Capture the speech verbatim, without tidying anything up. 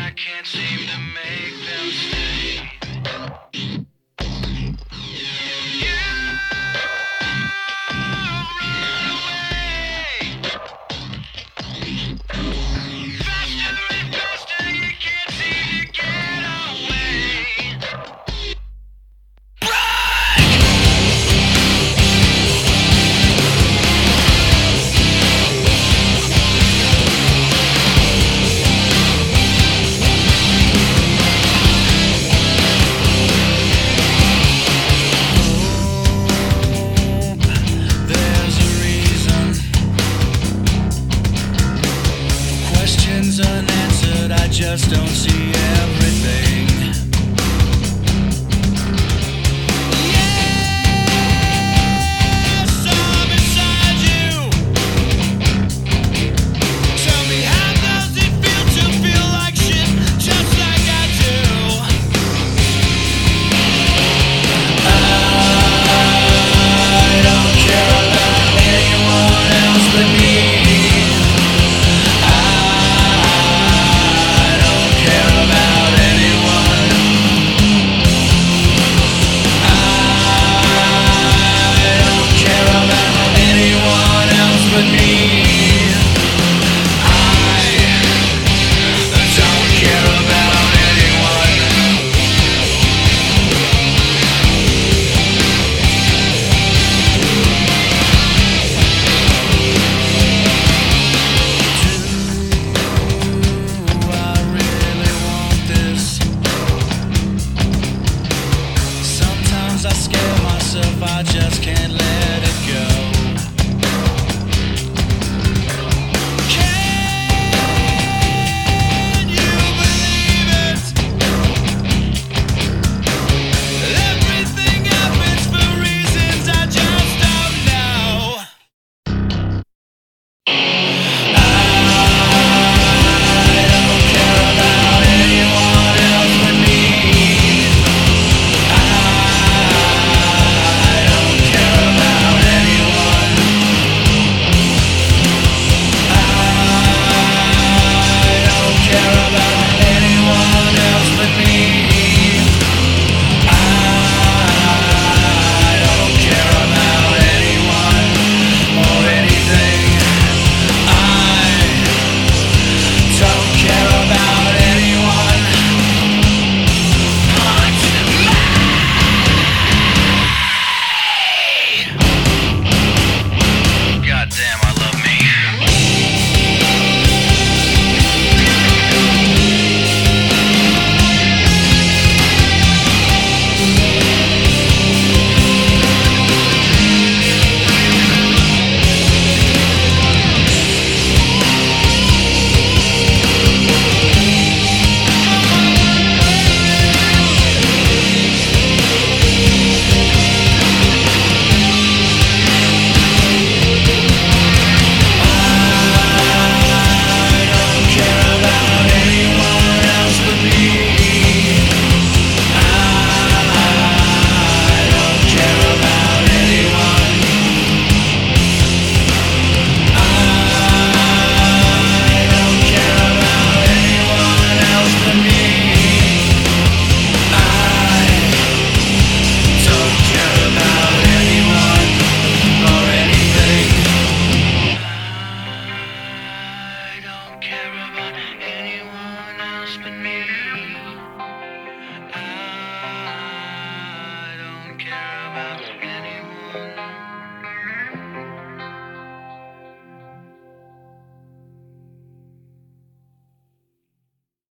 I can't seem to make them stay. You run away faster and faster. You can't seem to get away. Questions unanswered, I just don't see everything. Yes, I'm inside you. Tell me, how does it feel to feel like shit, just like I do? I don't care about anyone else but me. I scare myself, I just can't let it go. Can you believe it? Everything happens for reasons I just don't know. I don't care about anyone else but me. I don't care about anyone.